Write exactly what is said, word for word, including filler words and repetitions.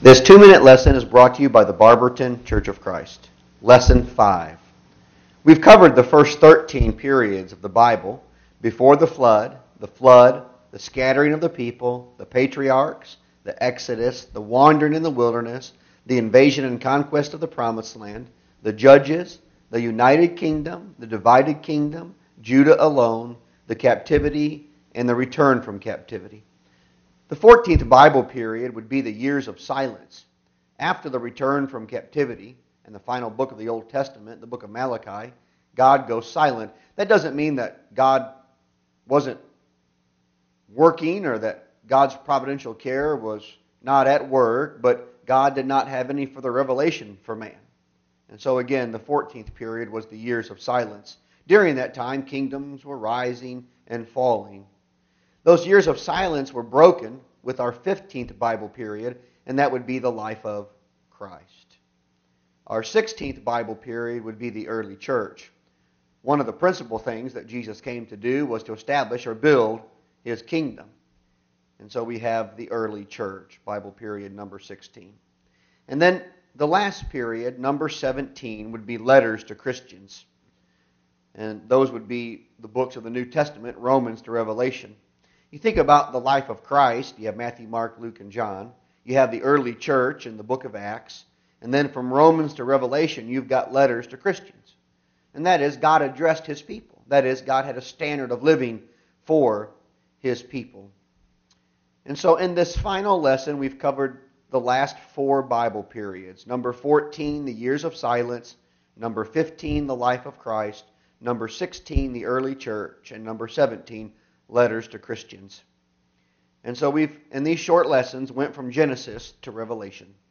This two-minute lesson is brought to you by the Barberton Church of Christ. Lesson five. We've covered the first thirteen periods of the Bible: before the flood, the flood, the scattering of the people, the patriarchs, the Exodus, the wandering in the wilderness, the invasion and conquest of the Promised Land, the judges, the united kingdom, the divided kingdom, Judah alone, the captivity, and the return from captivity. The fourteenth Bible period would be the years of silence. After the return from captivity and the final book of the Old Testament, the book of Malachi, God goes silent. That doesn't mean that God wasn't working or that God's providential care was not at work, but God did not have any further revelation for man. And so again, the fourteenth period was the years of silence. During that time, kingdoms were rising and falling. Those years of silence were broken with our fifteenth Bible period, and that would be the life of Christ. Our sixteenth Bible period would be the early church. One of the principal things that Jesus came to do was to establish or build His kingdom. And so we have the early church, Bible period number sixteen. And then the last period, number seventeen, would be letters to Christians. And those would be the books of the New Testament, Romans to Revelation. You think about the life of Christ, you have Matthew, Mark, Luke, and John. You have the early church in the book of Acts. And then from Romans to Revelation, you've got letters to Christians. And that is, God addressed His people. That is, God had a standard of living for His people. And so in this final lesson, we've covered the last four Bible periods. Number fourteen, the years of silence. Number fifteen, the life of Christ. Number sixteen, the early church. And number seventeen, letters to Christians. And so we've, in these short lessons, went from Genesis to Revelation.